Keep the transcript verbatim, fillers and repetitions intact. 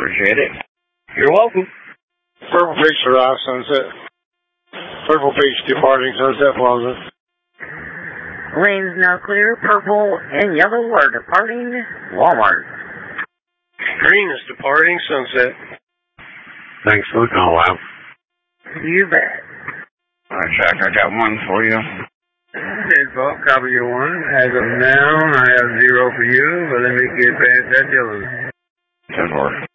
Appreciate it. You're welcome. Purple Beach arrives, Sunset. Purple Beach departing, Sunset Plaza. Lanes now clear. Purple and yellow are departing Walmart. Green is departing Sunset. Thanks for the call out. You bet. Alright, Jack, I got one for you. ten twelve, copy your one. As of now, I have zero for you, but let me get past that yellow. ten four.